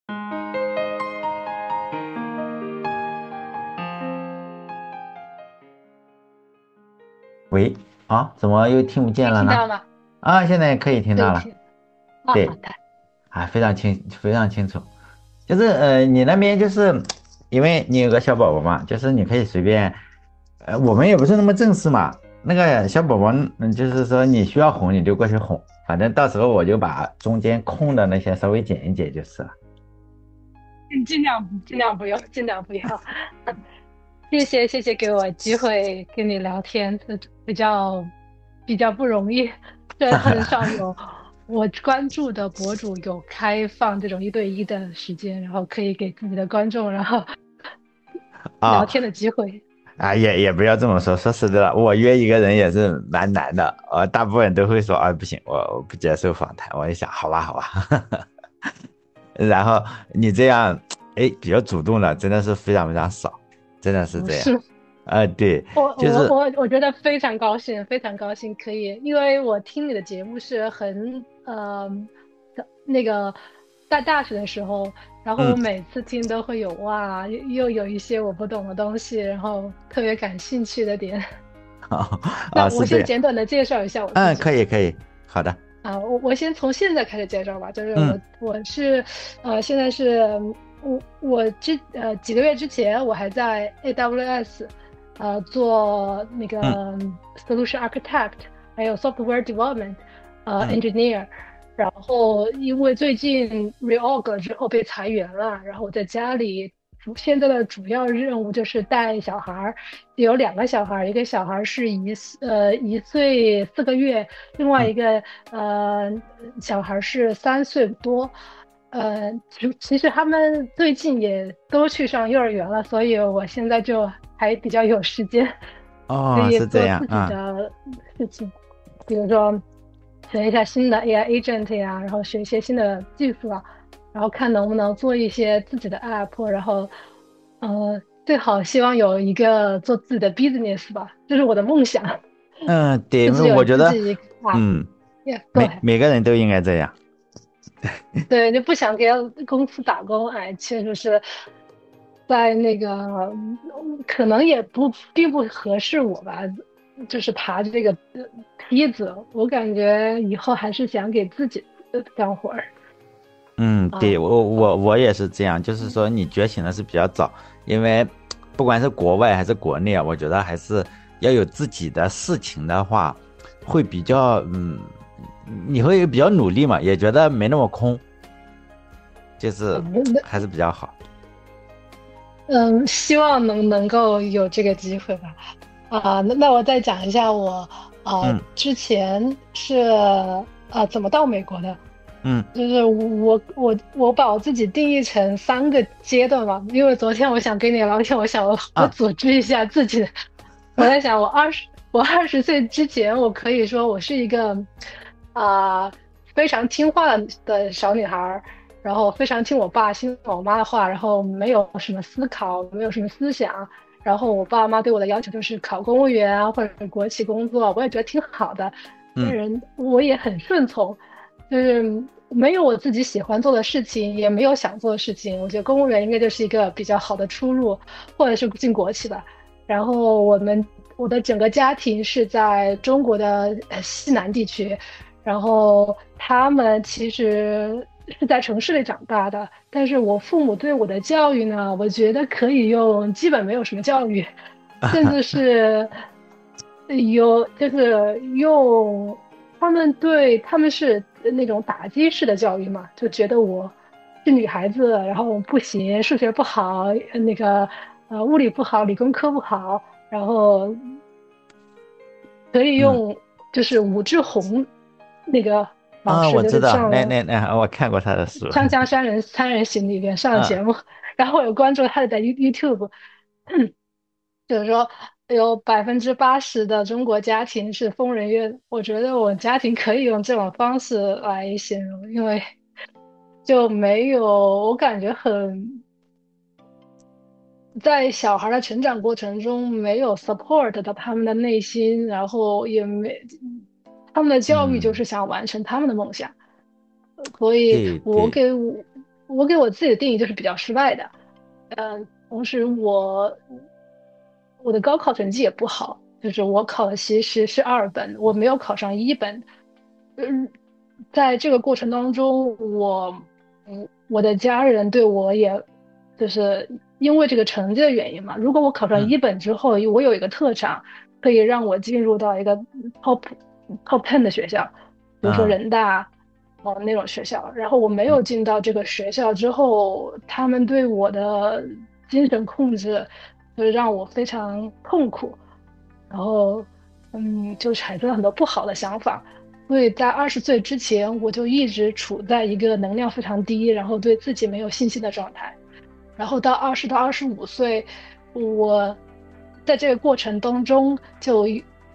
喂，啊，怎么又听不可以见了呢？ 听到吗？ 啊，现在可以听对， 到了。 听。啊，好对， 的。 啊，非常清，非常清楚。就是你那边就是因为你有个小宝宝嘛，就是你可以随便，我们也不是那么正式嘛。那个小宝宝，就是说你需要哄你就过去哄，反正到时候我就把中间空的那些稍微剪一剪就是了。 尽量不用，尽量不要。谢谢给我机会跟你聊天，这比较不容易，这很少有我关注的博主有开放这种1对1的时间，然后可以给自己的观众然后聊天啊的机会。 啊，也不要这么说，说实在的，我约一个人也是蛮难的，大部分人都会说，啊，不行，我不接受访谈。我一想，好吧，好吧。然后你这样，哎，比较主动的真的是非常非常少，真的是这样。 不是。 对， 我我就是我我觉得非常高兴，非常高兴可以，因为我听你的节目是很那个在大学的时候，然后我嗯。 每次听都会有哇，又有一些我不懂的东西，然后特别感兴趣的点。那我是这样。 先简短的介绍一下我自嗯， 己吧。 可以可以，好的。 我先从现在开始介绍吧，就是嗯我是现在是我几个月之前我还在 AWS 做那嗯个 solution architect，还有 software development 嗯 engineer，然后因为最近 reorg 了之后被裁员了，然后我在家里现在的主要任务就是带小孩儿，有2个小孩儿，一个小孩儿是1岁4个月，另外一嗯。 个小孩儿是3岁多。其实他们最近也都去上幼儿园了，所以我现在就还比较有时间，可哦， 以是这样。 做自己的事情，比如说学一下新的 AI agent 呀，然后学一些新的技术啊，然后看能不能做一些自己的 app，然后最好希望有一个做自己的 business 吧，这是我的梦想。 对， 自己有我觉得， 自己一个 app。 嗯， Yeah, go 每 ahead。 每个人都应该这样。 对，就不想给公司打工，哎，确实是在那个可能也并不合适我吧，就是爬这个梯子，我感觉以后还是想给自己干活儿对， 啊。 我也是这样，就是说你觉醒的是比较早，因为不管是国外还是国内啊，我觉得还是要有自己的事情的话，会比较你会比较努力嘛，也觉得没那么空，就是那还是比较好。 希望能够有这个机会吧。那我再讲一下我嗯之前是怎么到美国的。 嗯就是我把我自己定义成3个阶段吧，因为昨天我想跟你聊天，我想我啊组织一下自己的。我在想我20岁之前，我可以说我是一个啊、非常听话的小女孩儿，然后非常听我爸听我妈的话，然后没有什么思考，没有什么思想，然后我爸妈对我的要求就是考公务员啊或者国企工作，我也觉得挺好的，这嗯人我也很顺从。就是没有我自己喜欢做的事情，也没有想做的事情。我觉得公务员应该就是一个比较好的出路，或者是进国企吧。然后我的整个家庭是在中国的西南地区，然后他们其实是在城市里长大的，但是我父母对我的教育呢，我觉得可以用基本没有什么教育，甚至是就是用他们是那种打击式的教育嘛，就觉得我是女孩子，然后不行，数学不好，那个物理不好，理工科不好，然后可以嗯。 用就是武志红那个老师， 我就是知道，那上了那那我看过他的书。 《锵锵三人行》里面上的嗯节目，然后我有关注他的 YouTube。就是说有80%的中国家庭是疯人院，我觉得我家庭可以用这种方式来形容，因为就没有我感觉在小孩的成长过程中没有 support 到他们的内心，然后也没他们的教育就嗯， 是想完成他们的梦想。所以对对。 我给我自己的定义就是比较失败的。同时我的高考成绩也不好，就是我考的其实是二本，我没有考上一本。嗯，在这个过程当中，我的家人对我也，就是因为这个成绩的原因嘛。如果我考上嗯一本之后，我有一个特长，可以让我进入到一个 top top ten 的学校，比如说嗯人大那种学校。然后我没有进到这个学校之后，他们对我的精神控制就是让我非常痛苦，然后就产生了很多不好的想法。所以在20岁之前，我就一直处在一个能量非常低，然后对自己没有信心的状态。然后到20到25岁，我在这个过程当中就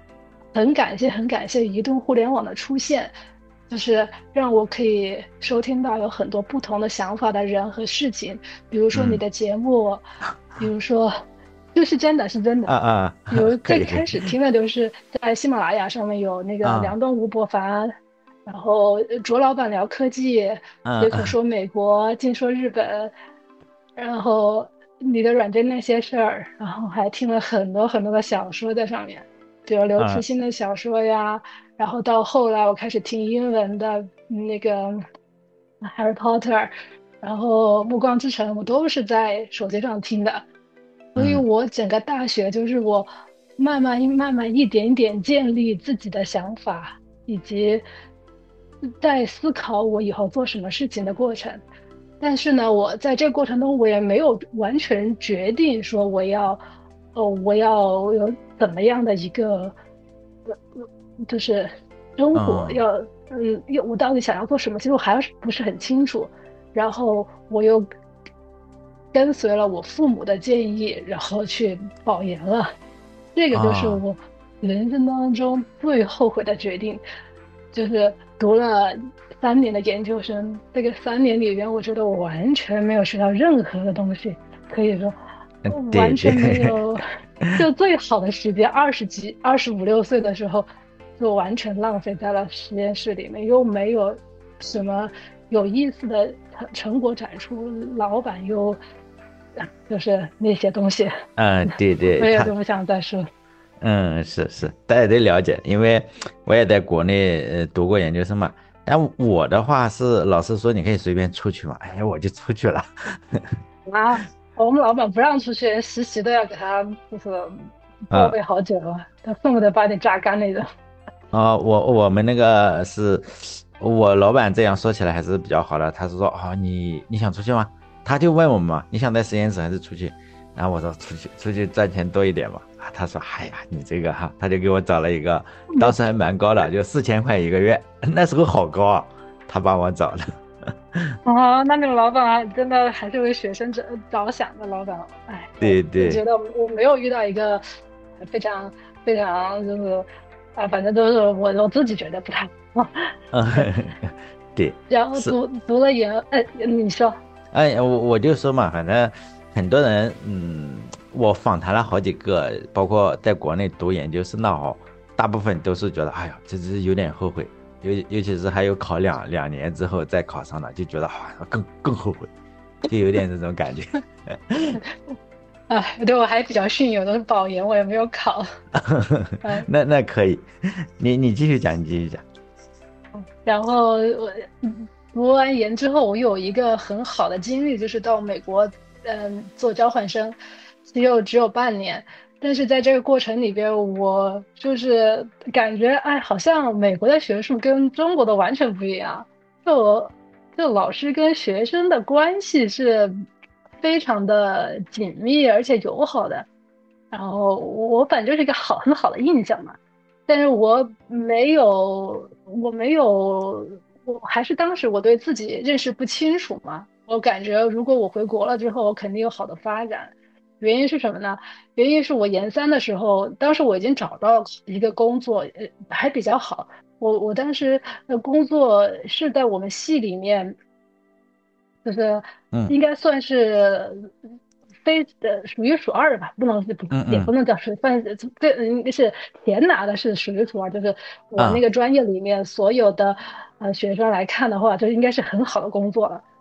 很感谢移动互联网的出现，就是让我可以收听到有很多不同的想法的人和事情，比如说你嗯的节目，比如说，就是真的是真的。 啊啊， 比如可以可以最开始听的就是在喜马拉雅上面有那个啊梁东吴伯凡，然后卓老板聊科技，随口嗯嗯说美国，尽说日本，然后你的软件那些事儿，然后还听了很多很多的小说在上面，比如刘慈嗯欣的小说呀，然后到后来我开始听英文的那个《Harry Potter》，然后《暮光之城》，我都是在手机上听的。所以嗯我整个大学就是我慢慢一点点建立自己的想法，以及在思考我以后做什么事情的过程。但是呢，我在这个过程中，我也没有完全决定说我要有怎么样的一个，就是生活嗯我到底想要做什么，其实我还是不是很清楚。然后我又跟随了我父母的建议，然后去保研了。这个就是啊我人生当中最后悔的决定，就是读了3年的研究生。这个3年里边，我觉得我完全没有学到任何的东西，可以说对对， 完全没有。就最好的时间，25、26岁的时候，就完全浪费在了实验室里面，又没有什么有意思的成果展出，老板又就是那些东西， 嗯对对，他我也就不想再说。 是是，大家都了解，因为我也在国内读过研究生嘛。但我的话是老师说你可以随便出去嘛，哎，我就出去了。 啊，我们老板不让出去实习都要给他就是报啊备好久了，他恨不得把你榨干那种。 我们那个是我老板这样说起来还是比较好的，他是说你想出去吗？他就问我们嘛，你想在实验室还是出去？然后我说出去赚钱多一点嘛。啊，他说哎呀你这个哈，他就给我找了一个，当时还蛮高的，就4000块一个月，那时候好高啊，他帮我找的。 啊，那个老板啊，真的还是为学生着想的老板。哎，我觉对对， 得我没有遇到一个非常非常就是反正都是我自己觉得不太好。 嗯， 对， 对， 然后是。 读了研，你说。 哎，我就说嘛，反正很多人，我访谈了好几个，包括在国内读研究生的大部分都是觉得，哎呀，这是有点后悔，尤其是还有考两年之后再考上的，就觉得更后悔，就有点这种感觉。 哎，对我还比较逊，有的是保研，我也没有考。嗯， 那可以，你继续讲，你继续讲。 然后我读完研之后，我有一个很好的经历，就是到美国，做交换生，只有半年。但是在这个过程里边，我就是感觉，哎，好像美国的学术跟中国的完全不一样。就就老师跟学生的关系是非常的紧密而且友好的，然后我反正是一个很好的印象嘛。但是我还是当时我对自己认识不清楚嘛，我感觉如果我回国了之后，我肯定有好的发展。原因是什么呢？原因是我研3的时候，当时我已经找到一个工作，还比较好。我当时的工作是在我们系里面，就是嗯应该算是数一数二的吧，不能是不嗯嗯也不能叫数，反正这是前拿的是数一数二，就是我那啊个专业里面所有的学生来看的话，这应该是很好的工作了。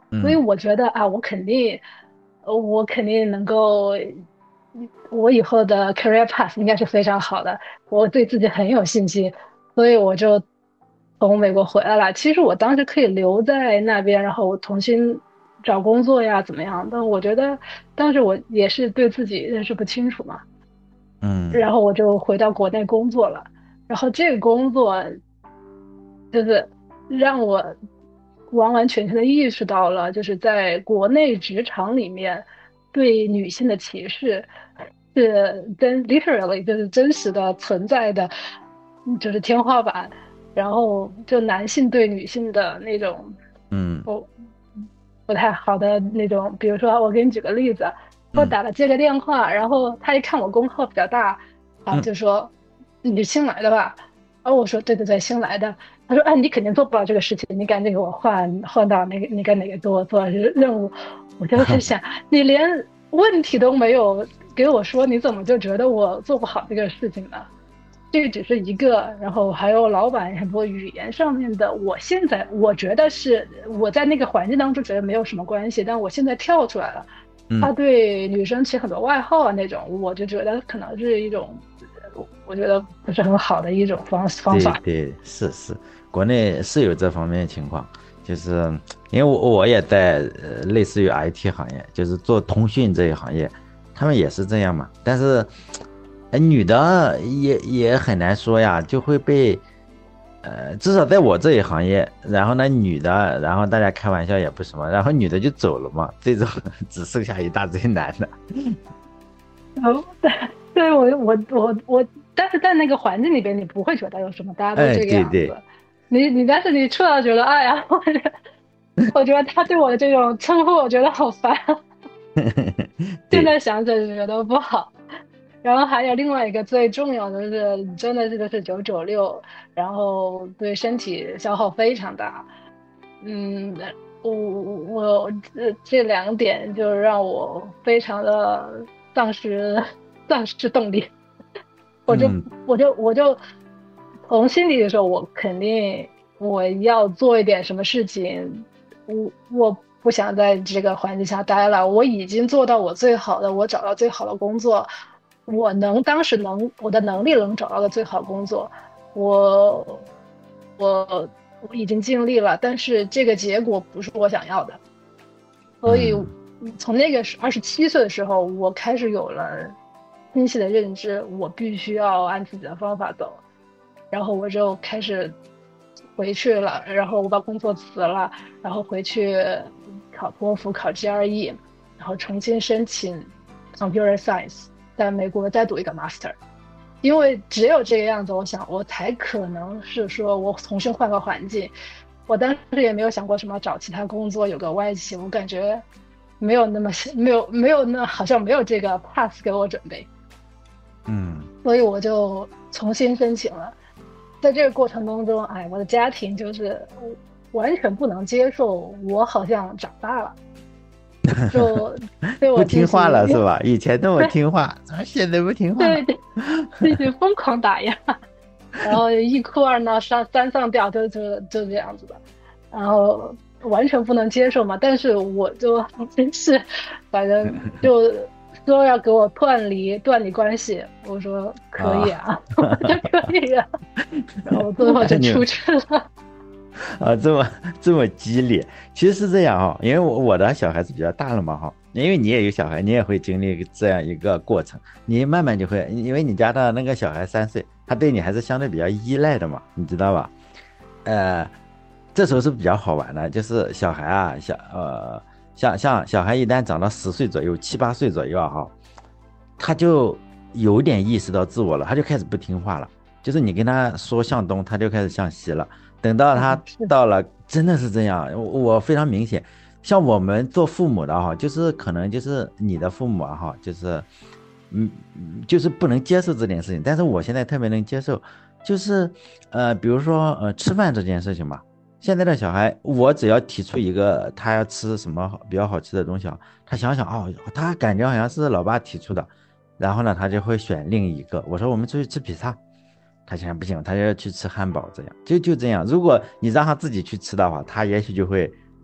所以嗯我觉得啊，我肯定能够，我以后的 career path 应该是非常好的，我对自己很有信心，所以我就从美国回来了。其实我当时可以留在那边，然后我重新找工作呀，怎么样？但我觉得当时我也是对自己认识不清楚嘛， 嗯然后我就回到国内工作了。然后这个工作就是让我完完全全的意识到了，就是在国内职场里面对女性的歧视是literally 就是真实的存在的，就是天花板。然后就男性对女性的那种嗯不不太好的那种，比如说我给你举个例子，我嗯打了这个电话，然后他一看我功耗比较大，啊， 嗯， 就说你是新来的吧？然后我说对对对，新来的。他说：“哎，你肯定做不了这个事情，你赶紧给我换到哪个给我做任务。”我就在想，你连问题都没有给我说，你怎么就觉得我做不好这个事情呢？这个只是一个，然后还有老板很多语言上面的。我觉得是我在那个环境当中觉得没有什么关系，但我现在跳出来了，他嗯， 对女生起很多外号啊那种，我就觉得可能是一种，我觉得不是很好的一种方法。 对对，是是，国内是有这方面的情况，就是因为我也在类似于 IT 行业，就是做通讯这一行业，他们也是这样嘛。但是，女的也很难说呀，就会被至少在我这一行业，然后呢，女的，然后大家开玩笑也不什么，然后女的就走了嘛，这种只剩下一大堆男的。 哦，对，对我，但是在那个环境里边，你不会觉得有什么，大家都哎， 这个对对， 样子。但是你突然觉得，哎呀，我觉得他对我的这种称呼，我觉得好烦。现对， 在想着觉得不好。然后还有另外一个最重要的是，真的这个是996，然后对身体消耗非常大。嗯，我这2点就让我非常的丧失丧失动力。我就嗯我就从心里的时候，我肯定我要做一点什么事情，我不想在这个环境下待了。我已经做到我最好的，我找到最好的工作，当时我的能力能找到的最好工作，我我已经尽力了，但是这个结果不是我想要的。所以嗯从那个27岁的时候，我开始有了清晰的认知，我必须要按自己的方法走。然后我就开始回去了，然后我把工作辞了，然后回去考托福、考 GRE，然后重新申请 Computer Science，在美国再读一个 Master。因为只有这个样子，我想我才可能是说我重新换个环境。我当时也没有想过什么找其他工作，有个外企，我感觉没有那么没有那好像没有这个 pass 给我准备， 嗯。 所以我就重新申请了。在这个过程当中，哎，我的家庭就是完全不能接受我好像长大了，就对不我进行听话了是吧？以前那么听话，怎么现在不听话了？ 对对对对疯狂打压。然后一哭二闹三上吊，就这样子的，然后完全不能接受嘛。但是我就真是，反正就说要给我断离关系，我说可以啊， 啊，我说可以啊，然后最后就你们出去了。 啊这么激烈，其实是这样哈，因为我的小孩子比较大了嘛哈，因为你也有小孩，你也会经历这样一个过程，你慢慢就会，因为你家的那个小孩3岁，他对你还是相对比较依赖的嘛，你知道吧？呃，这时候是比较好玩的，就是小孩啊，像小孩一旦长到10岁左右、7、8岁左右啊哈，他就有点意识到自我了，他就开始不听话了。就是你跟他说向东，他就开始向西了。等到他是到了，真的是这样，我非常明显。像我们做父母的哈，就是可能就是你的父母啊哈，就是就是不能接受这件事情。但是我现在特别能接受，就是比如说吃饭这件事情嘛。现在的小孩，我只要提出一个他要吃什么比较好吃的东西啊，他想想哦，他感觉好像是老爸提出的，然后呢，他就会选另一个。我说我们出去吃披萨，他现在不行，他就要去吃汉堡，这样就这样。如果你让他自己去吃的话，他也许就会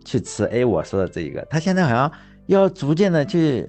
去吃我说的这一个，他现在好像要逐渐的去，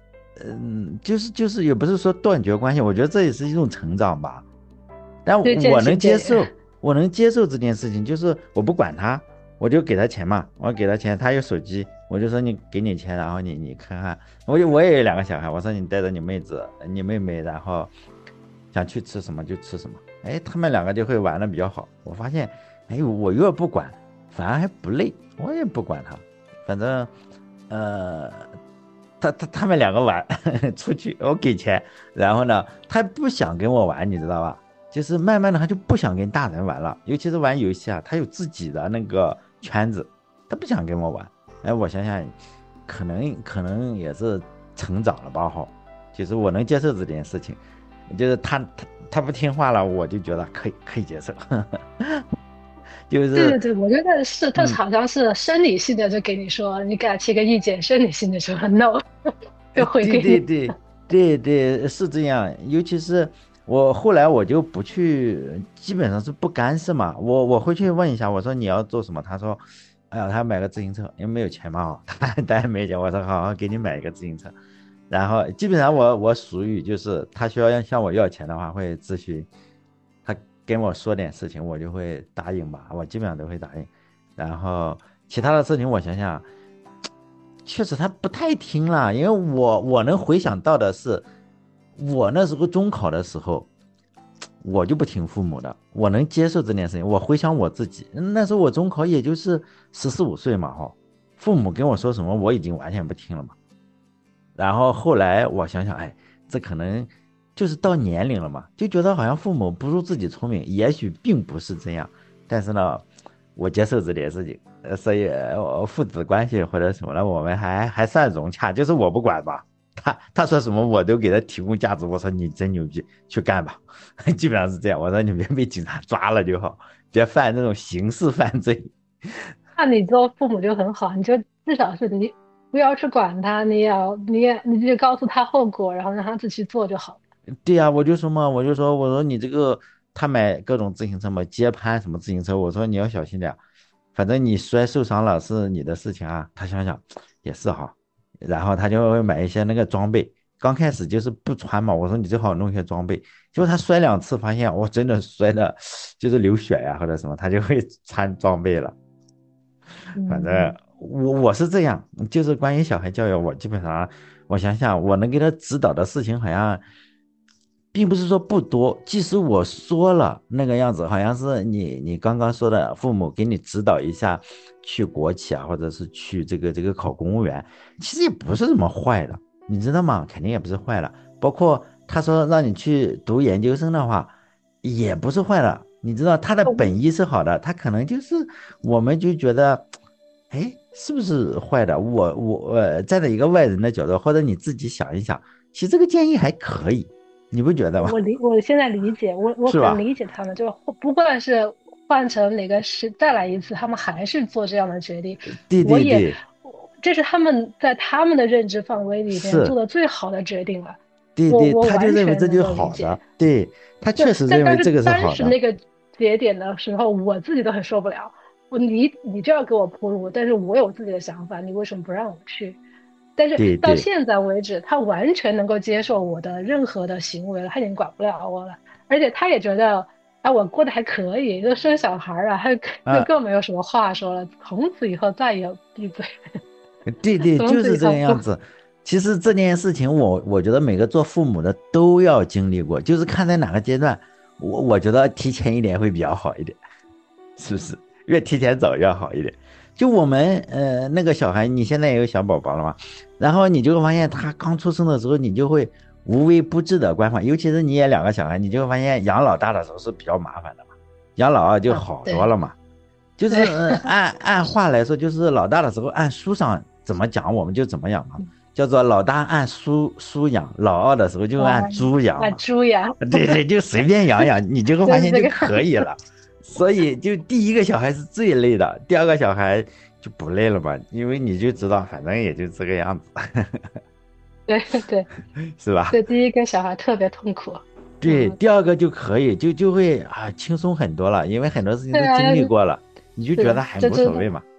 就是也不是说断绝关系，我觉得这也是一种成长吧。但对，渐我能行渐远。 接受，我能接受这件事情，就是我不管他，我就给他钱嘛，我给他钱，他有手机，我就说你给你钱，然后你看看，我也有两个小孩，我说你带着你妹子、你妹妹，然后想去吃什么就吃什么，他们两个就会玩的比较好。我发现，我越不管，反而还不累，我也不管他，反正，呃，他们两个玩出去，我给钱，然后呢，他不想跟我玩，你知道吧？就是慢慢的他就不想跟大人玩了，尤其是玩游戏啊，他有自己的那个圈子，他不想跟我玩。我想想，可能也是成长了吧哈，就是我能接受这件事情，就是他不听话了，我就觉得可以接受，就是对对对，我觉得是，他嗯。 好像是生理性的就给你说，你给他提个意见，生理性的说 no，就回对给你。 对对对对，是这样。尤其是我后来我就不去，基本上是不干涉嘛。我会去问一下，我说你要做什么？他说，哎呀，他要买个自行车，因为没有钱嘛，他当然没钱。我说好，好给你买一个自行车。然后基本上我属于就是他需要向我要钱的话，会咨询，他跟我说点事情，我就会答应吧，我基本上都会答应。然后其他的事情我想想。确实他不太听了，因为我能回想到的是，我那时候中考的时候，我就不听父母的，我能接受这件事情。我回想我自己，那时候我中考也就是14、15岁嘛，哈，父母跟我说什么我已经完全不听了嘛。然后后来我想想，这可能就是到年龄了嘛，就觉得好像父母不如自己聪明，也许并不是这样，但是呢，我接受这件事情，所以父子关系或者什么的，我们还算融洽，就是我不管吧，他说什么我都给他提供价值，我说你真牛逼，去干吧，基本上是这样，我说你别被警察抓了就好，别犯这种刑事犯罪。 那你做父母就很好，你就至少是你不要去管他，你就告诉他后果，然后让他自己去做就好了。 对呀，我就说嘛，我说你这个他买各种自行车嘛，街拍什么自行车，我说你要小心点，反正你摔受伤了是你的事情啊。他想想也是哈，然后他就会买一些那个装备，刚开始就是不穿嘛，我说你最好弄一些装备，结果他摔2次发现我真的摔的就是流血呀、或者什么，他就会穿装备了。反正嗯， 我是这样，就是关于小孩教育，我基本上我想想，我能给他指导的事情好像，并不是说不多。即使我说了那个样子，好像是你刚刚说的，父母给你指导一下，去国企啊，或者是去这个考公务员，其实也不是这么坏的，你知道吗？肯定也不是坏的。包括他说让你去读研究生的话，也不是坏的。你知道他的本意是好的，他可能就是我们就觉得。是不是坏的？我站在一个外人的角度，或者你自己想一想，其实这个建议还可以，你不觉得吗？ 我现在理解，我很是吧？ 理解他们，就是不管是换成哪个时再来一次，他们还是做这样的决定。 对我也， 对对， 这是他们在他们的认知范围里面做是， 的最好的决定了。 对对， 我他就完全能认为这就是够理解。 好的，对，他对， 确实但是认为这个是当好的， 时那个节点的时候，我自己都很受不了。你就要给我铺路，但是我有自己的想法，你为什么不让我去？但是对对， 到现在为止，他完全能够接受我的任何的行为了，他已经管不了我了，而且他也觉得，哎，我过得还可以，就生小孩儿啊，他就啊， 更没有什么话说了，从此以后再也闭嘴， 对对， 从就是这个此以后不， 样子。其实这件事情我觉得每个做父母的都要经历过，就是看在哪个阶段，我觉得提前一点会比较好一点。是不是？越提前走越好一点。就我们那个小孩，你现在也有小宝宝了嘛？然后你就会发现他刚出生的时候，你就会无微不至的关怀，尤其是你也两个小孩，你就会发现养老大的时候是比较麻烦的嘛，养老二就啊， 好多对了嘛。就是对， 按话来说，就是老大的时候按书上怎么讲我们就怎么养嘛，叫做老大按书养，老二的时候就按啊，啊， 猪养嘛。 猪呀， 对对，就随便养养，你就会发现就就是这个， 可以了。所以就第一个小孩是最累的，第二个小孩就不累了吧？因为你就知道，反正也就这个样子， 对对是吧？ 对，第一个小孩特别痛苦， 对， 嗯， 第二个就可以，就会轻松很多了，因为很多事情都对啊， 经历过了，你就觉得是， 很这这无所谓嘛。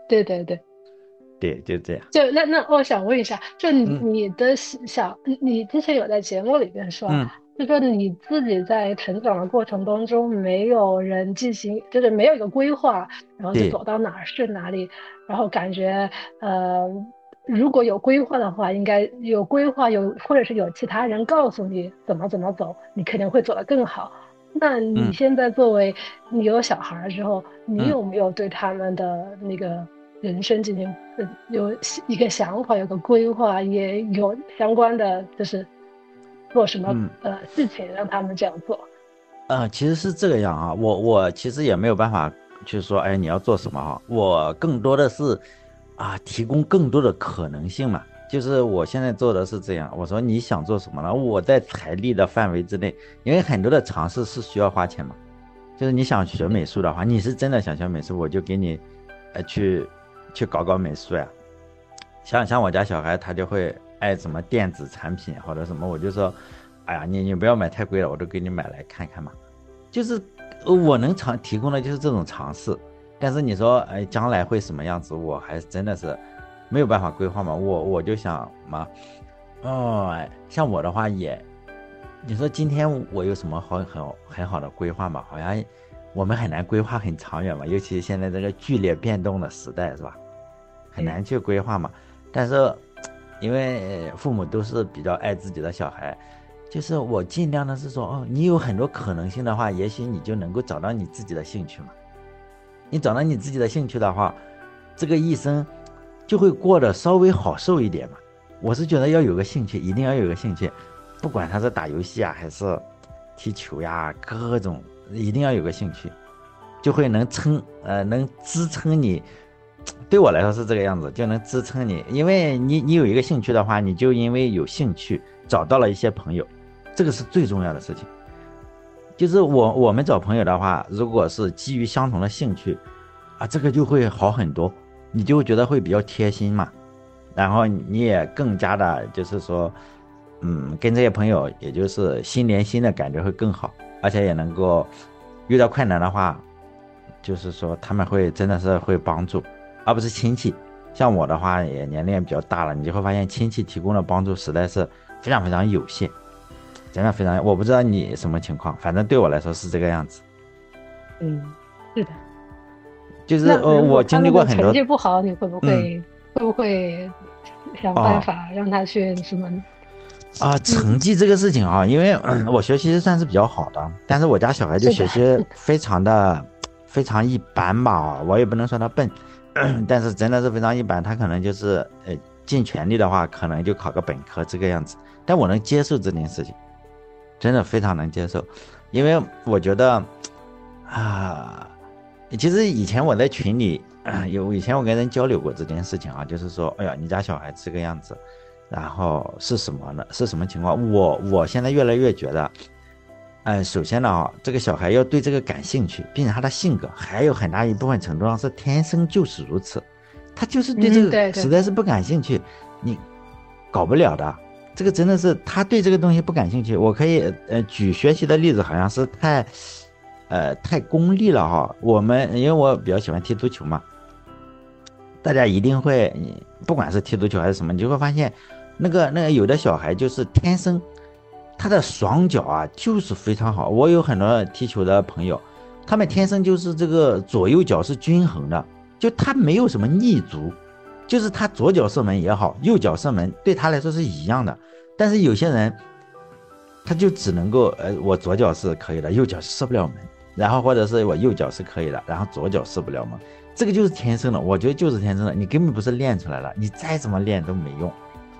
对对对。 对，就这样。 那我想问一下，就嗯你的你之前有在节目里边说， 嗯， 就说你自己在成长的过程当中，没有人进行，就是没有一个规划，然后就对， 走到哪儿是哪里，然后感觉呃，如果有规划的话，应该有规划或者是有其他人告诉你怎么走，你肯定会走得更好。那你嗯现在作为你有小孩儿之后，你嗯。 有没有对他们的那个人生进行有一个想法，有个规划，也有相关的就是做什么嗯， 事情让他们这样做？ 其实是这个样啊，我其实也没有办法去说，哎，你要做什么哈，我更多的是提供更多的可能性嘛。就是我现在做的是这样，我说你想做什么呢？我在财力的范围之内，因为很多的尝试是需要花钱嘛。就是你想学美术的话，你是真的想学美术，我就给你，去搞搞美术呀。像我家小孩，他就会爱什么电子产品或者什么，我就说，哎呀，你不要买太贵了，我都给你买来看看嘛。就是我能提供的就是这种尝试，但是你说，哎，将来会什么样子，我还真的是没有办法规划嘛。我就想嘛，像我的话也，你说今天我有什么很好的规划吗？好像我们很难规划很长远嘛，尤其现在这个剧烈变动的时代，是吧？很对， 难去规划嘛。但是因为父母都是比较爱自己的小孩，就是我尽量的是说，你有很多可能性的话，也许你就能够找到你自己的兴趣嘛。你找到你自己的兴趣的话，这个一生就会过得稍微好受一点嘛。我是觉得要有个兴趣，一定要有个兴趣，不管他是打游戏啊，还是踢球呀，各种一定要有个兴趣，就会能支撑你。对我来说是这个样子，就能支撑你，因为你有一个兴趣的话，你就因为有兴趣找到了一些朋友，这个是最重要的事情。就是我们找朋友的话，如果是基于相同的兴趣，这个就会好很多，你就会觉得会比较贴心嘛，然后你也更加的，就是说，跟这些朋友，也就是心连心的感觉会更好，而且也能够遇到困难的话，就是说他们会真的是会帮助，而不是亲戚。像我的话，也年龄也比较大了，你就会发现亲戚提供的帮助实在是非常非常有限。真的非常，我不知道你什么情况，反正对我来说是这个样子。 嗯，是的。 就是那如果我经历他们的成过很多， 绩不好，你嗯， 会不会想办哦法让他去什么？ 成绩这个事情啊，因为我学习算是比较好的，但是我家小孩就是的， 学习非常一般吧，我也不能说他笨，但是真的是非常一般，他可能就是尽全力的话，可能就考个本科这个样子，但我能接受这件事情。真的非常能接受，因为我觉得啊，其实以前我在群里以前我跟人交流过这件事情啊，就是说，哎呀，你家小孩这个样子，然后是什么呢？是什么情况？我现在越来越觉得，首先呢，这个小孩要对这个感兴趣，并且他的性格还有很大一部分程度上是天生就是如此，他就是对这嗯， 个对对， 实在是不感兴趣，你搞不了的。这个真的是他对这个东西不感兴趣。我可以举学习的例子，好像是太功利了哈。因为我比较喜欢踢足球嘛，大家一定会，不管是踢足球还是什么，你就会发现，那个有的小孩就是天生他的双脚就是非常好。我有很多踢球的朋友，他们天生就是这个左右脚是均衡的，就他没有什么逆足。就是他左脚射门也好，右脚射门对他来说是一样的。但是有些人，他就只能够，我左脚是可以的，右脚射不了门，然后或者是我右脚是可以的，然后左脚射不了门，这个就是天生的，我觉得就是天生的，你根本不是练出来了，你再怎么练都没用。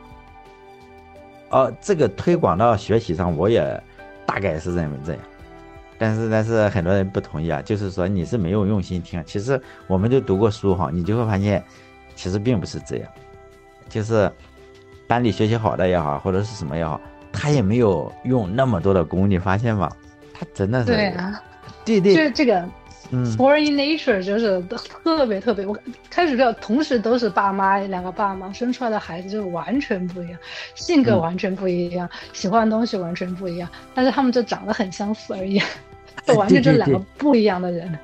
这个推广到学习上，我也大概是认为这样。但是很多人不同意就是说你是没有用心听。其实我们都读过书哈，你就会发现，其实并不是这样。就是班里学习好的也好，或者是什么也好，他也没有用那么多的功，你发现吗？他真的是， 对啊， 对对， 就是这个 born in nature 就是特别特别，我开始同时都是两个爸妈生出来的孩子就是完全不一样，性格完全不一样，喜欢的东西完全不一样，但是他们就长得很相似而已，就完全就两个对对对， 不一样的人。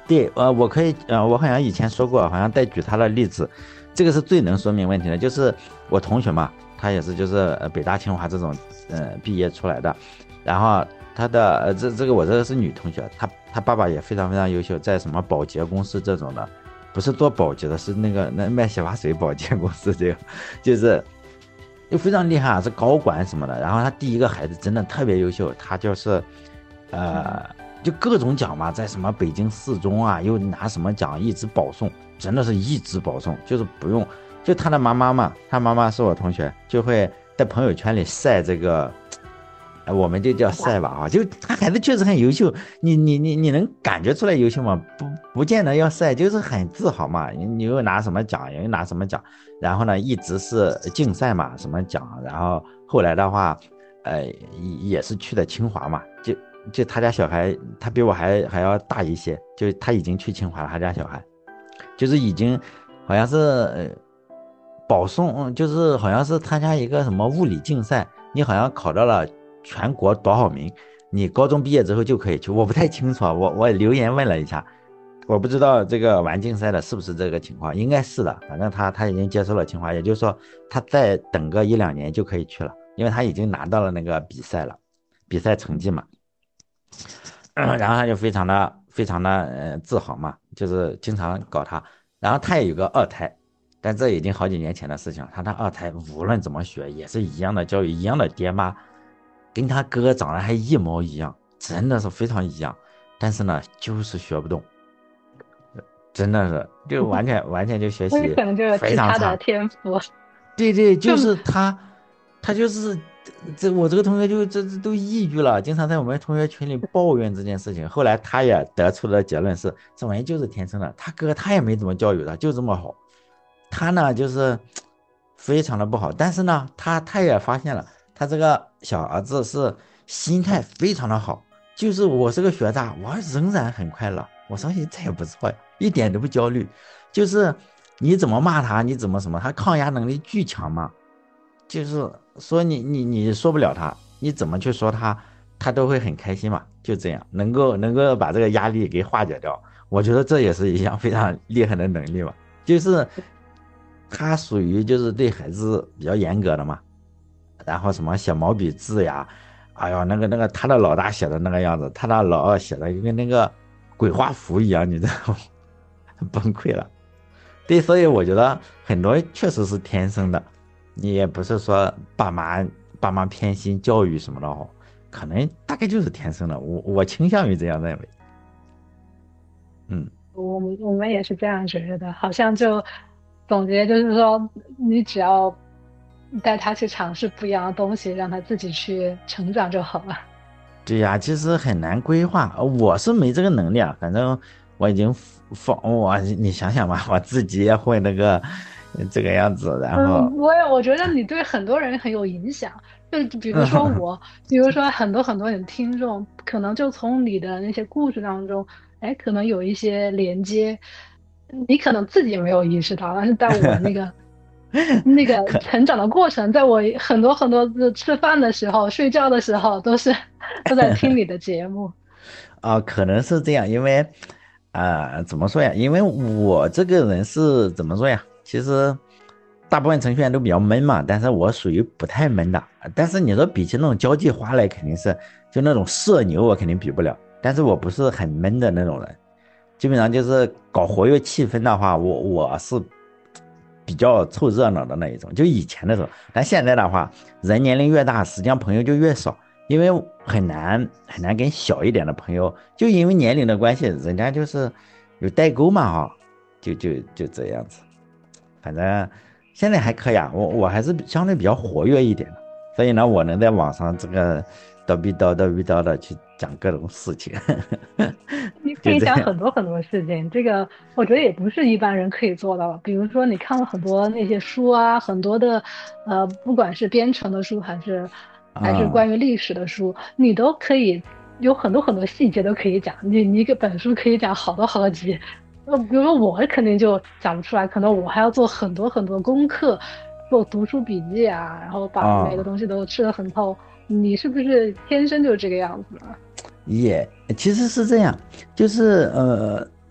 对，我可以，我好像以前说过，好像带举他的例子，这个是最能说明问题的。就是我同学嘛，他也是就是北大清华这种毕业出来的，然后他的这个我这个是女同学，她爸爸也非常非常优秀，在什么保洁公司这种的，不是做保洁的，是那卖洗发水保洁公司这个，就是又非常厉害啊，是高管什么的。然后他第一个孩子真的特别优秀，他就是呃。就各种奖嘛，在什么北京四中啊，又拿什么奖一直保送，真的是一直保送，就是不用。就他的妈妈嘛，他妈妈是我同学，就会在朋友圈里晒这个，我们就叫晒吧啊，就他孩子确实很优秀，你能感觉出来优秀吗？不见得要晒，就是很自豪嘛。你又拿什么奖，又拿什么奖，然后呢，一直是竞赛嘛，什么奖，然后后来的话，也是去的清华嘛，就他家小孩，他比我还要大一些，就他已经去清华了，他家小孩就是已经好像是保送，就是好像是参加一个什么物理竞赛，你好像考到了全国多少名，你高中毕业之后就可以去，我不太清楚啊，我留言问了一下，我不知道这个玩竞赛的是不是这个情况，应该是的，反正他已经接受了清华，也就是说他再等个一两年就可以去了，因为他已经拿到了那个比赛了，比赛成绩嘛。然后他就非常的自豪嘛，就是经常搞他。然后他也有个二胎，但这已经好几年前的事情了。他的二胎无论怎么学也是一样的教育，一样的爹妈，跟他哥长得还一模一样，真的是非常一样。但是呢，就是学不动，真的是就完全就学习那可能就是其他的非常差。 天赋。 对对， 就就是他，他就是我这个同学就这都抑郁了，经常在我们同学群里抱怨这件事情。后来他也得出的结论是，这玩意就是天生的。他哥他也没怎么教育他，就这么好。他呢就是非常的不好，但是呢，他也发现了，他这个小儿子是心态非常的好，就是我是个学渣，我仍然很快乐，我相信这也不错呀，一点都不焦虑。就是你怎么骂他，你怎么什么，他抗压能力巨强嘛。就是说你说不了他，你怎么去说他，他都会很开心嘛。就这样，能够把这个压力给化解掉，我觉得这也是一项非常厉害的能力嘛。就是他属于就是对孩子比较严格的嘛，然后什么写毛笔字呀，哎呦那个他的老大写的那个样子，他的老二写的跟那个鬼画符一样，你知道吗？崩溃了。对，所以我觉得很多确实是天生的，你也不是说爸妈偏心教育什么的哦，可能大概就是天生的，我倾向于这样认为。嗯。 我们也是这样觉得，好像就总结就是说，你只要带他去尝试不一样的东西，让他自己去成长就好了。 对呀，其实很难规划，我是没这个能力啊。反正我已经你想想吧，我自己也会那个这个样子，然后我觉得你对很多人很有影响，就比如说我，比如说很多很多你的听众，可能就从你的那些故事当中，哎，可能有一些连接，你可能自己没有意识到，但是在我那个可成长的过程，在我很多很多次吃饭的时候、睡觉的时候，都在听你的节目。 可能是这样，因为怎么说呀？因为我这个人是怎么说呀？其实大部分程序员都比较闷嘛，但是我属于不太闷的。但是你说比起那种交际花来，肯定是就那种社牛，我肯定比不了。但是我不是很闷的那种人，基本上就是搞活跃气氛的话，我是比较凑热闹的那一种。就以前的时候，但现在的话，人年龄越大，实际上朋友就越少。因为很难跟小一点的朋友，就因为年龄的关系，人家就是有代沟嘛哈，就这样子。反正现在还可以啊，我还是相对比较活跃一点的，所以呢，我能在网上这个叨逼叨的去讲各种事情， 你可以讲就这样。 很多很多事情，这个我觉得也不是一般人可以做到的。比如说，你看了很多那些书啊，很多的不管是编程的书还是啊、 关于历史的书，你都可以有很多很多细节都可以讲。你一个本书可以讲好多好多集，比如说我肯定就讲不出来，可能我还要做很多很多功课，做读书笔记啊，然后把每个啊、 东西都吃得很透。你是不是天生就这个样子呢？ 也其实是这样，就是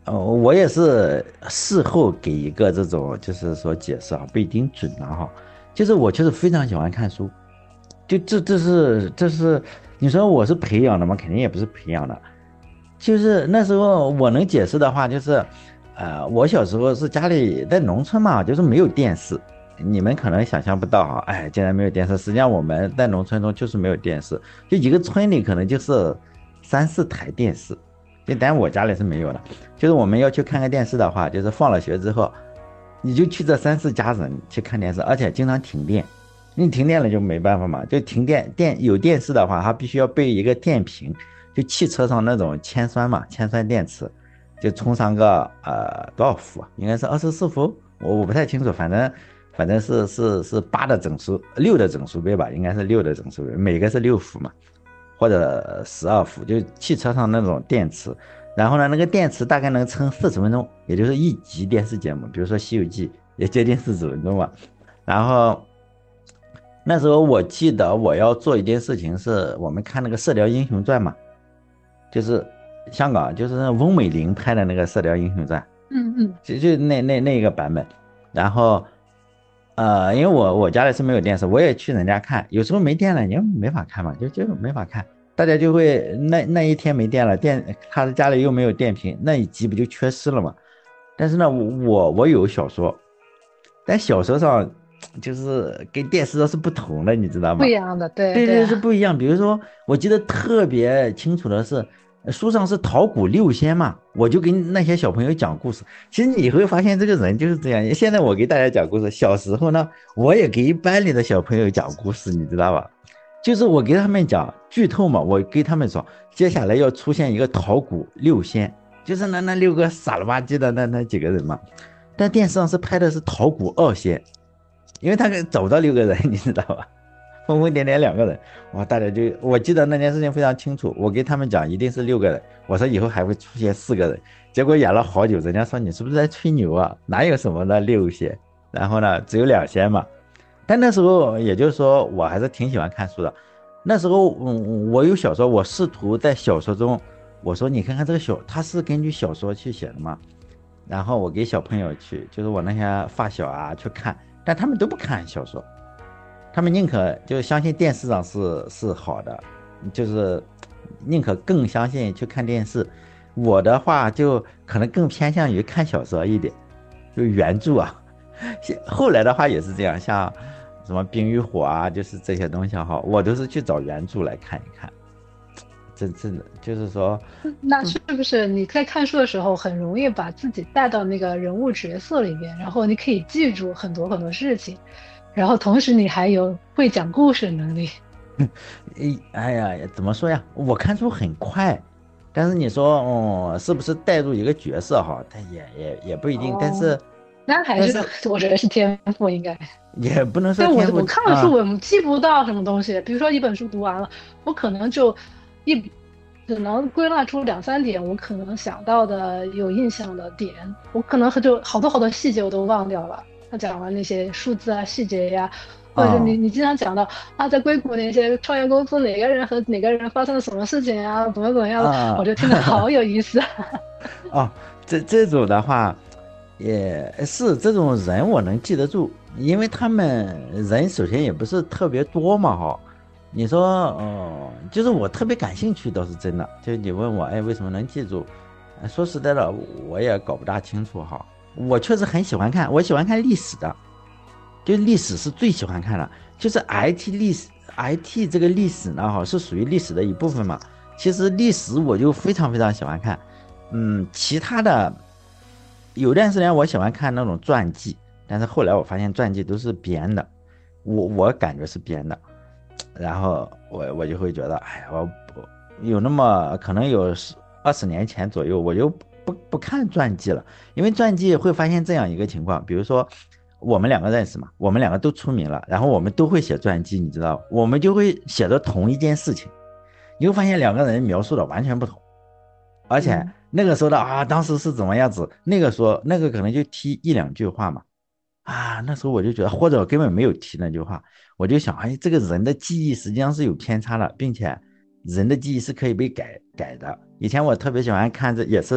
我也是事后给一个这种就是说解释啊，不一定准了哈。就是我就是非常喜欢看书，就这是你说我是培养的吗？肯定也不是培养的。就是那时候我能解释的话，就是，我小时候是家里在农村嘛，就是没有电视，你们可能想象不到哈，哎，竟然没有电视。实际上我们在农村中就是没有电视，就一个村里可能就是三四台电视，但我家里是没有的。就是我们要去看个电视的话，就是放了学之后，你就去这三四家人去看电视，而且经常停电。你停电了就没办法嘛，就停电，有电视的话，它必须要备一个电瓶，就汽车上那种铅酸嘛，铅酸电池，就充上个多少伏啊？应该是24伏，我不太清楚，反正是八的整数，六的整数倍吧，应该是六的整数倍，每个是6伏嘛，或者12伏，就汽车上那种电池。然后呢，那个电池大概能撑40分钟，也就是一集电视节目，比如说《西游记》也接近40分钟嘛。然后那时候我记得我要做一件事情，是我们看那个《射雕英雄传》嘛，就是香港就是那翁美玲拍的那个《射雕英雄传》， 嗯嗯。 就那个版本。然后因为我家里是没有电视，我也去人家看，有时候没电了，你没法看嘛，就没法看。大家就会那一天没电了，他的家里又没有电瓶，那一集不就缺失了嘛？但是呢，我有小说，但小说上就是跟电视上是不同的，你知道吗？ 不一样的，对对对，是对啊。 不一样。比如说，我记得特别清楚的是，书上是桃谷六仙嘛，我就给那些小朋友讲故事。其实你会发现这个人就是这样。现在我给大家讲故事，小时候呢，我也给班里的小朋友讲故事，你知道吧？就是我给他们讲剧透嘛，我给他们说，接下来要出现一个桃谷六仙，就是那六个傻了吧唧的那几个人嘛。但电视上是拍的是桃谷二仙，因为他找不到6个人，你知道吧？疯疯癫癫2个人，哇！大家就我记得那件事情非常清楚，我给他们讲一定是6个人，我说以后还会出现4个人，结果演了好久，人家说你是不是在吹牛啊？哪有什么的6仙？然后呢，只有2仙嘛。但那时候也就是说，我还是挺喜欢看书的。那时候，我有小说，我试图在小说中，我说你看看这个它是根据小说去写的吗？然后我给小朋友去，就是我那些发小啊去看，但他们都不看小说。他们宁可就相信电视上是好的，就是宁可更相信去看电视。我的话就可能更偏向于看小说一点，就原著啊。后来的话也是这样，像什么《冰与火》啊，就是这些东西哈，我都是去找原著来看一看。真的就是说， 那是不是你在看书的时候很容易把自己带到那个人物角色里边，然后你可以记住很多很多事情，然后同时你还有会讲故事能力。 哎呀，怎么说呀？我看书很快，但是你说，是不是带入一个角色哈？他也不一定，但哦， 是那还是但是我觉得是天赋应该。 也不能说但我天赋我看了书， 啊。 我记不到什么东西。比如说一本书读完了，我可能就一只能归纳出两三点我可能想到的有印象的点，我可能就好多好多细节我都忘掉了。他讲完那些数字啊、细节呀、或者是你经常讲到啊，在硅谷那些创业公司哪个人和哪个人发生了什么事情啊，怎么样的，我啊。 就听得好有意思。 哦，这种的话，也是这种人我能记得住，因为他们人首先也不是特别多嘛哈。你说，就是我特别感兴趣倒是真的，就你问我，哎，为什么能记住？说实在的，我也搞不大清楚哈。我确实很喜欢看，我喜欢看历史的，就历史是最喜欢看的，就是 IT 历史，IT 这个历史呢哈是属于历史的一部分嘛。其实历史我就非常非常喜欢看。其他的有段时间我喜欢看那种传记，但是后来我发现传记都是编的，我感觉是编的。然后我就会觉得，哎呀，我不有那么可能有20年前左右，我就不看传记了，因为传记会发现这样一个情况，比如说我们2个认识嘛，我们2个都出名了，然后我们都会写传记，你知道，我们就会写的同一件事情，你会发现2个人描述的完全不同。而且嗯。 那个时候的当时是怎么样子，那个说那个可能就提一两句话嘛。那时候我就觉得，或者根本没有提那句话，我就想，哎，这个人的记忆实际上是有偏差的，并且人的记忆是可以被改的。以前我特别喜欢看这也是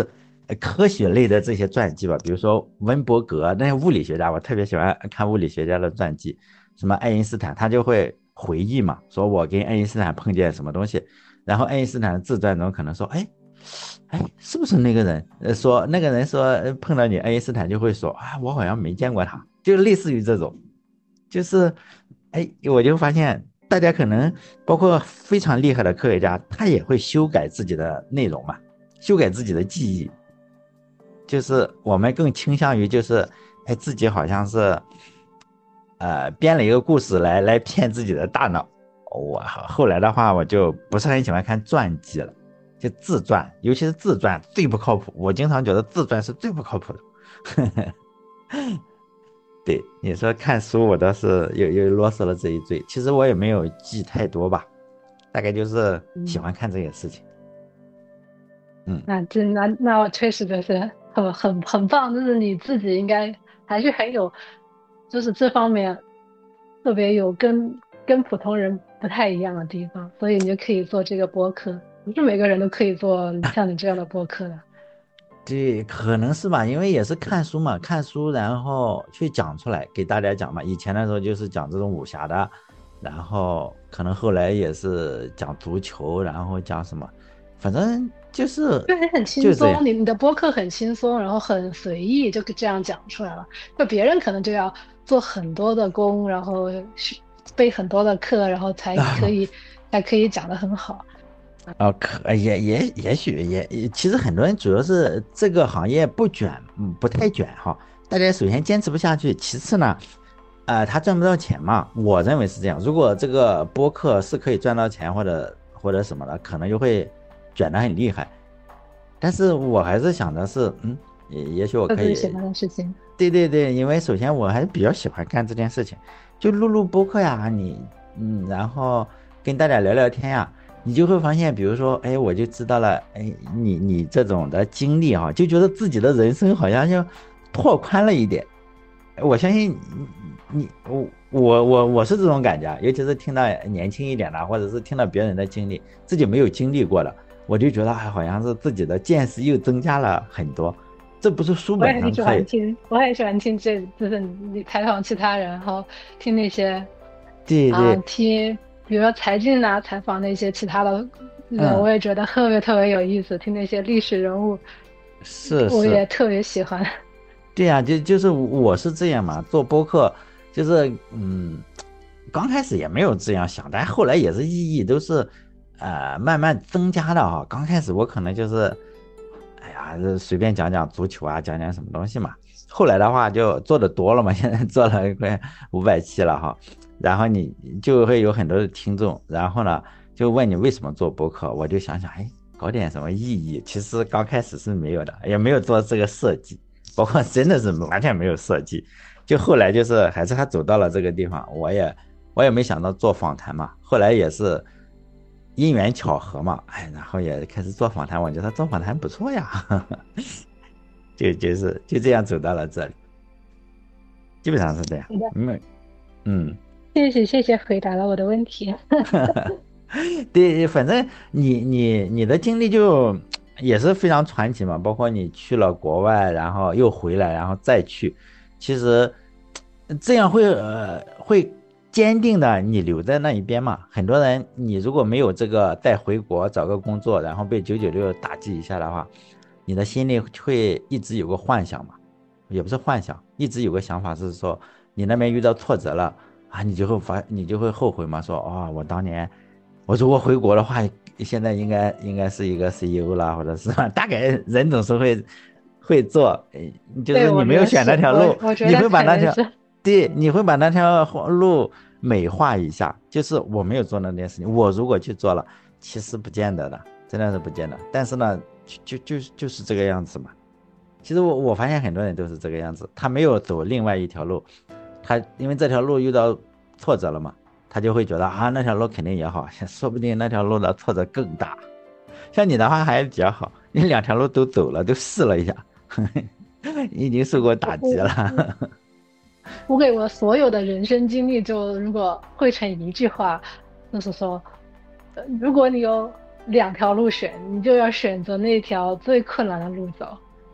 科学类的这些传记吧，比如说温伯格那些物理学家，我特别喜欢看物理学家的传记，什么爱因斯坦，他就会回忆嘛，说我跟爱因斯坦碰见什么东西，然后爱因斯坦的自传中可能说，哎，是不是那个人？说那个人说碰到你，爱因斯坦就会说啊，我好像没见过他，就类似于这种，就是我就发现大家可能包括非常厉害的科学家，他也会修改自己的内容嘛，修改自己的记忆。就是我们更倾向于就是自己好像是编了一个故事来骗自己的大脑。我后来的话我就不是很喜欢看传记了，就自传，尤其是自传最不靠谱，我经常觉得自传是最不靠谱的。对，你说看书我倒是有啰嗦了这一嘴，其实我也没有记太多吧，大概就是喜嗯， 欢看这些事情。嗯。 那我确实就是很棒，就是你自己应该还是很有，就是这方面特别有跟普通人不太一样的地方，所以你就可以做这个播客，不是每个人都可以做像你这样的播客的。 对，可能是吧，因为也是看书嘛，看书然后去讲出来给大家讲嘛。以前的时候就是讲这种武侠的，然后可能后来也是讲足球，然后讲什么，反正就是对，很轻松， 就这样。 你的播客很轻松，然后很随意，就这样讲出来了。就别人可能就要做很多的功，然后备很多的课，然后才可以讲得很好。 也许其实很多人主要是这个行业不卷，不太卷哈。大家首先坚持不下去，其次呢，他赚不到钱嘛。我认为是这样。如果这个播客是可以赚到钱或者什么的，可能就会卷得很厉害。但是我还是想的是，也许我可以， 做自己喜欢的事情。 对对对，因为首先我还是比较喜欢干这件事情，就录录播客呀，然后跟大家聊聊天呀，你就会发现，比如说，我就知道了，你这种的经历哈，就觉得自己的人生好像就拓宽了一点。我相信我是这种感觉啊，尤其是听到年轻一点的，或者是听到别人的经历，自己没有经历过的，我就觉得好像是自己的见识又增加了很多。这不是书我也很喜本上可以。 欢听，我很喜欢听就是你采访其他人，然后听那些对， 听，比如说财经采访那些其他的人， 嗯， 我也觉得特别特别有意思。听那些历史人物，我是是， 也特别喜欢。 对呀，就是我是这样嘛，做播客就是刚开始也没有这样想，但后来也是意义都是慢慢增加的哈。刚开始我可能就是哎呀随便讲讲足球啊，讲讲什么东西嘛。后来的话就做的多了嘛，现在做了快500期了哈，然后你就会有很多的听众，然后呢就问你为什么做播客，我就想想，搞点什么意义。其实刚开始是没有的，也没有做这个设计。包括真的是完全没有设计，就后来就是还是他走到了这个地方，我也没想到做访谈嘛，后来也是因缘巧合嘛，然后也开始做访谈，我觉得做访谈不错呀。就这样走到了这里，基本上是这样。 好的， 嗯， 谢谢回答了我的问题。 对，反正你的经历就也是非常传奇嘛，包括你去了国外，然后又回来，然后再去，其实这样会坚定的你留在那一边嘛。很多人你如果没有这个带回国找个工作，然后被996打击一下的话，你的心里会一直有个幻想嘛，也不是幻想，一直有个想法是说你那边遇到挫折了。你就会后悔嘛，说我当年我如果回国的话，现在应该是一个 CEO 啦，或者是大概人总是会做，就对， 是你没有选我觉得是， 那条路， 我觉你得会把那条， 可能是。 对，你会把那条路美化一下。就是我没有做那件事情，我如果去做了，其实不见得的，真的是不见得。但是呢，就是这个样子嘛。其实我发现很多人都是这个样子，他没有走另外一条路，他因为这条路遇到挫折了嘛，他就会觉得那条路肯定也好，说不定那条路的挫折更大。像你的话还比较好，你两条路都走了，都试了一下，已经受过打击我了。 我给我所有的人生经历，就如果汇成一句话，就是说，如果你有两条路选，你就要选择那条最困难的路走。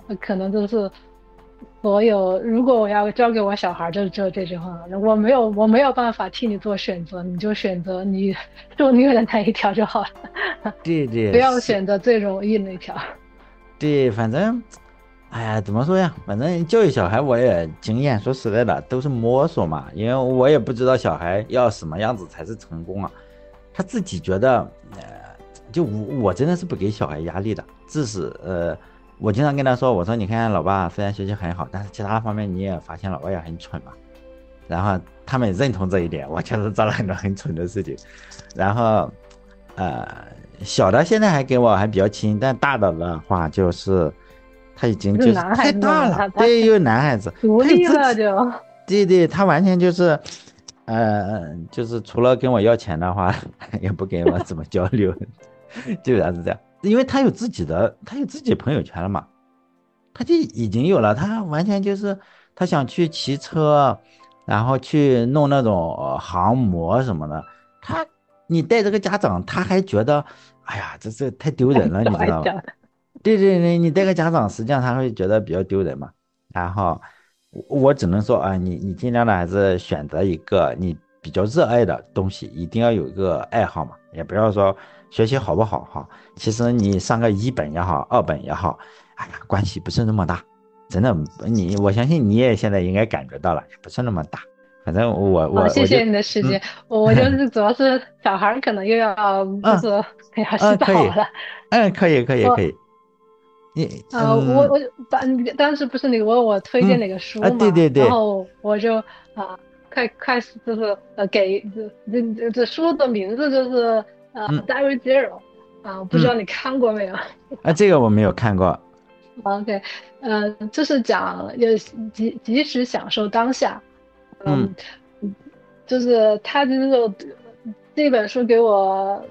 可能就是所有，如果我要交给我小孩，就只有这句话，我没有办法替你做选择，你就选择你受虐的那一条就好了， 对不要对是， 选择最容易那条。 对，反正，哎呀，怎么说呀？反正教育小孩我也经验，说实在的都是摸索嘛，因为我也不知道小孩要什么样子才是成功啊。他自己觉得，就我真的是不给小孩压力的，致使我经常跟他说，我说你看老爸虽然学习很好，但是其他方面你也发现老爸也很蠢嘛。然后他们也认同这一点，我确实做了很多很蠢的事情。然后，呃，小的现在还跟我还比较亲，但大的话就是他已经是就是太男孩子嘛， 大了， 他对，又男孩子， 独他有自己， 立了就。 对对，他完全就是，就是除了跟我要钱的话，也不跟我怎么交流，基本上是这样。因为他有自己朋友圈了嘛，他就已经有了，他完全就是他想去骑车，然后去弄那种航模什么的。他你带这个家长，他还觉得，哎呀，这太丢人了， 小你知道吗？ 孩讲的。 对对对，你带个家长，实际上他会觉得比较丢人嘛。然后我只能说啊，你尽量的还是选择一个你比较热爱的东西，一定要有一个爱好嘛，也不要说学习好不好哈。其实你上个一本也好，二本也好，哎呀，关系不是那么大，真的。我相信你也现在应该感觉到了，也不是那么大。反正好，谢就谢你的时嗯间。我就是主要是小孩儿可能又要就是嗯要洗可以， 澡了。 可以可以可我以，你我当时不是你问我推荐哪个对书嘛， 对对， 然后我就开始就是这书的名字就是嗯 Diary Zero 不知道嗯你看过没有这个我没有看过。 ？OK，就是讲及时享受当下。 嗯嗯，就是他这本书给我，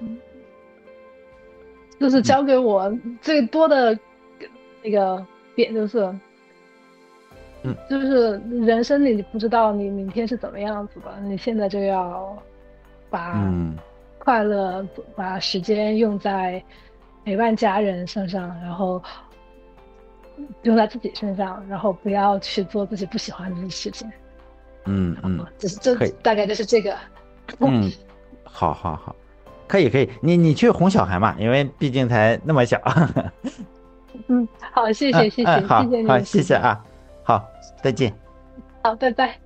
就是嗯教给我最多的那个点就是， 嗯就是人生里你不知道你明天是怎么样子的，你现在就要把嗯快乐、把时间用在陪伴家人身上，然后用在自己身上，然后不要去做自己不喜欢的事情。 嗯， 这可以。 大概就是这个。 嗯，好好好，可以可以，你去哄小孩嘛，因为毕竟才那么小。 嗯，好，谢谢谢谢谢好好， 谢你的谢时间。 谢啊，好，再见。 好，拜拜。